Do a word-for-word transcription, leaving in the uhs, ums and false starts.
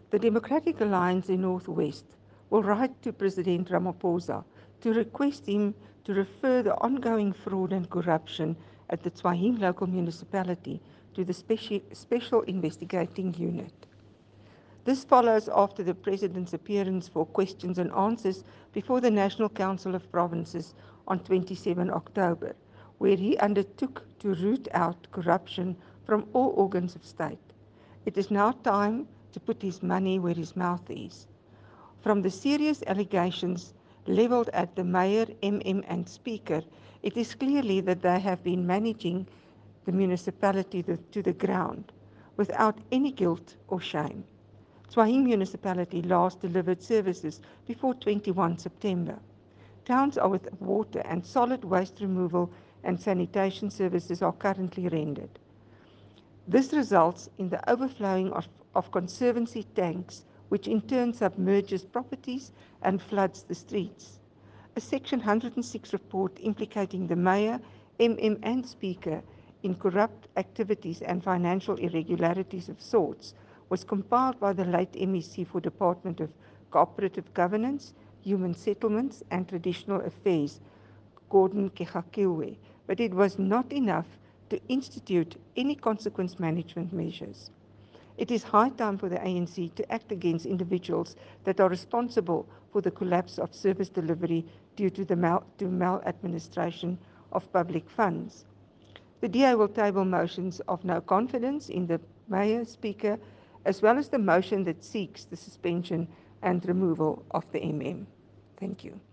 The Democratic Alliance in Northwest will write to President Ramaphosa to request him to refer the ongoing fraud and corruption at the Tshwahim local municipality to the Speci Special Investigating Unit. This follows after the President's appearance for questions and answers before the National Council of Provinces on the twenty-seventh of October, where he undertook to root out corruption from all organs of state. It is now time to put his money where his mouth is. From the serious allegations levelled at the Mayor, M M and Speaker, it is clearly that they have been managing the municipality to the ground without any guilt or shame. Tshwahim municipality last delivered services before the twenty-first of September. Towns are with water and solid waste removal and sanitation services are currently rendered. This results in the overflowing of, of conservancy tanks, which in turn submerges properties and floods the streets. A Section one hundred six report implicating the Mayor, M M and Speaker in corrupt activities and financial irregularities of sorts was compiled by the late M E C for Department of Cooperative Governance, Human Settlements and Traditional Affairs, Gordon Kegakilwe, but it was not enough to institute any consequence management measures. It is high time for the A N C to act against individuals that are responsible for the collapse of service delivery due to the mal to maladministration of public funds. The D A will table motions of no confidence in the Mayor, Speaker, as well as the motion that seeks the suspension and removal of the M M. Thank you.